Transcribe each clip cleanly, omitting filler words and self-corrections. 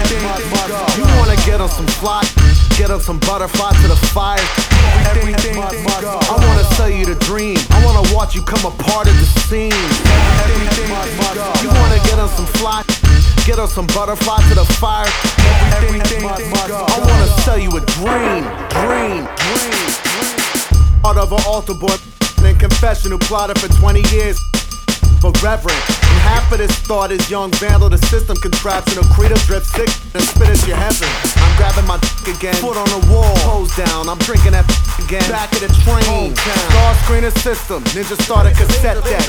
Everything must go. You wanna get on some fly, get on some butterfly to the fire. Everything must go. I wanna sell you the dream. I wanna watch you come a part of the scene. Everything must go. You wanna get on some fly, get on some butterfly to the fire. Everything must go. I wanna sell you a dream. Part of an altar boy in confession who plotted for 20 years. But reverend, and half of this thought is young vandal. The system contraption, a creative drip sick and spit at your heaven. I'm grabbing my again, foot on the wall, toes down. I'm drinking that again, back of the train. Star screener system, ninja starter cassette deck.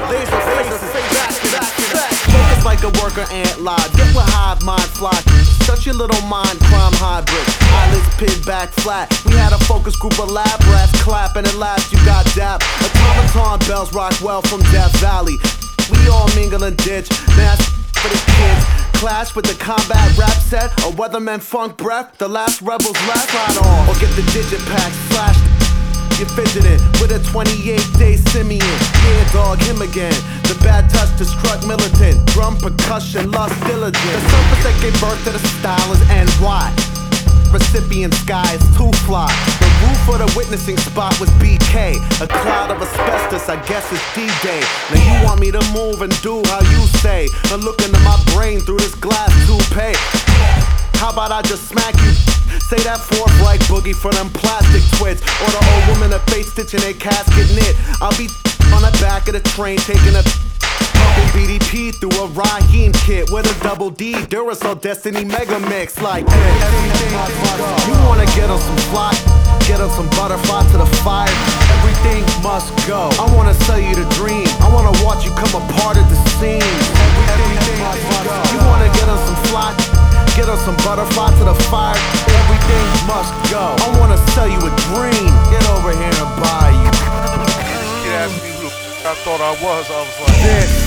Focus like a worker ant live. Get with hive mind fly. Shut your little mind, crime hybrid. Eyelids pin back flat. We had a focus group of lab rats clapping at last. You got dap. Automaton bells rock well from Death Valley. We all mingle and ditch. That's for the kids. Clash with the combat rap set. A weatherman funk breath. The last rebels left. Right on. Or get the digit pack. Slash. You're fidgeting with a 28-day Simeon. Yeah, dog, him again. The bad touch to struck militant. Drum percussion, lust diligent. The surface that gave birth to the style is NY. Recipient sky is too fly. The roof for the witnessing spot was BK. A cloud of asbestos, I guess it's D-Day. Now you want me to move and do how you say. And look into my brain through this glass toupee. How about I just smack you? Say that forthright boogie for them plastic twits. Or the old woman that face stitching their casket knit. I'll be on the back of the train taking a pumping BDP through a Raheem kit with a double D Duracell Destiny Mega Mix like this. Everything must go. You wanna get on some fly, get on some butterfly to the fire. Everything must go. I wanna sell you the dream. I wanna watch you come a part of the scene. Everything must go. You wanna get on some fly, get on some butterfly to the fire. Everything must go. I wanna sell you a dream. Get over here and buy you. You asked me who the I thought I was like, This.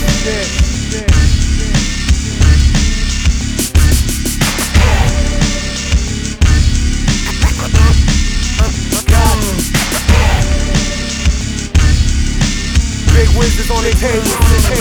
Big wizards on the table.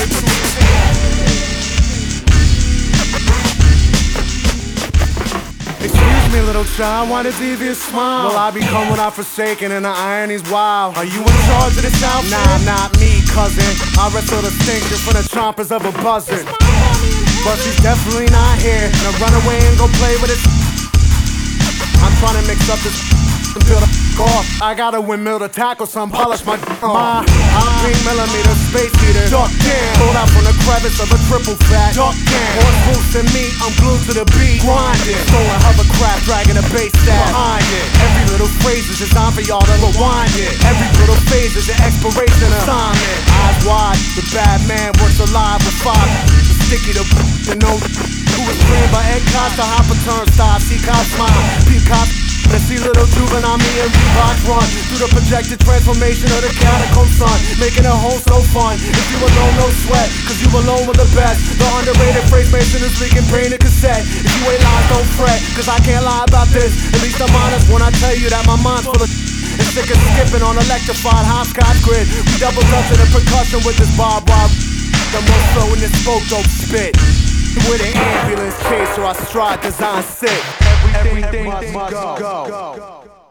Excuse me, little child, why the devious smile? Will I become what I forsaken and the irony's wild? Are you in charge of this outfit? Nah, not me, cousin. I wrestle the distinction from the chompers of a buzzard. But she's definitely not here. Now run away and go play with it. I'm trying to mix up this and build a off. I got a windmill to tackle some, polish my I'm 3mm space heater. Duck down, pulled out from the crevice of a triple fat. Duck down, horse boots and me, I'm glued to the beat. Grinding, throwing hovercraft, dragging a bass staff behind it. Every little phrase is designed for y'all to rewind it. Every little phase is an expiration assignment. Eyes wide, the bad man works alive with five. The sticky to know who was trained by Ed Cox, the hopper turnstile. See Cox smile, Peacock. Let's see little juvenile me and Reebok run through the projected transformation of the catacomb sun, making a home so fun. If you alone, no sweat, cause you alone with the best. The underrated phrase mason is leaking brain and cassette. If you ain't lying, don't fret, cause I can't lie about this. At least I'm honest when I tell you that my mind's full of and sick of skipping on electrified hopscotch grid. We double dutching the percussion with this barbed wire. The most flow in this spoke dope spit. With an ambulance chaser, I stride design sick. Everything must go.